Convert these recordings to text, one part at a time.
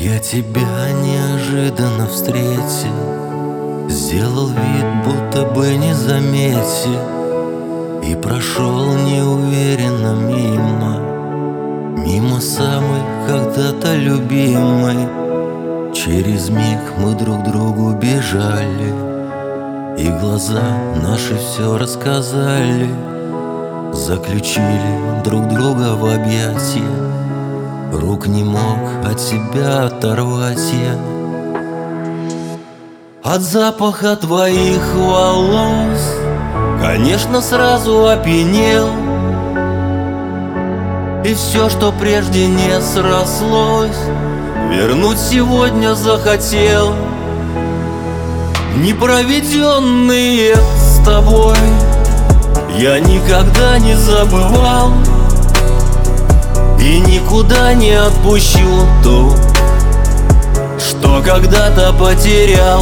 Я тебя неожиданно встретил, сделал вид, будто бы не заметил, и прошел неуверенно мимо самой когда-то любимой. Через миг мы друг другу бежали, и глаза наши все рассказали. Заключили друг друга в объятия, рук не мог от себя оторвать я. От запаха твоих волос, конечно, сразу опьянел, и все, что прежде не срослось, вернуть сегодня захотел. Непроведенные с тобой я никогда не забывал, и никуда не отпущу то, что когда-то потерял.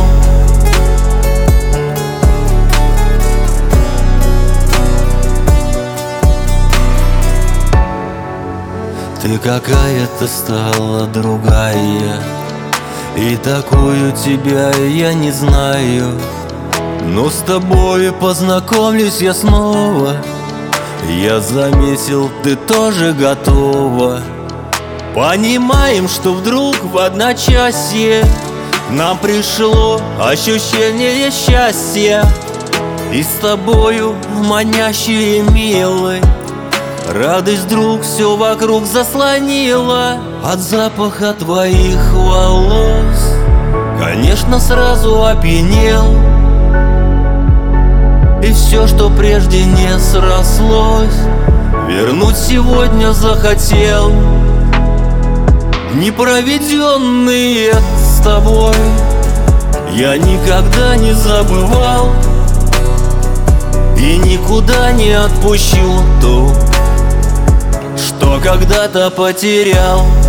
Ты какая-то стала другая, и такую тебя я не знаю. Но с тобой познакомлюсь я снова. Я заметил, ты тоже готова. Понимаем, что вдруг в одночасье нам пришло ощущение счастья, и с тобою манящей и милой радость вдруг все вокруг заслонила. От запаха твоих волос, конечно, сразу опьянел, и все, что прежде не срослось, вернуть сегодня захотел. Непроведенные с тобой я никогда не забывал, и никуда не отпущу то, что когда-то потерял.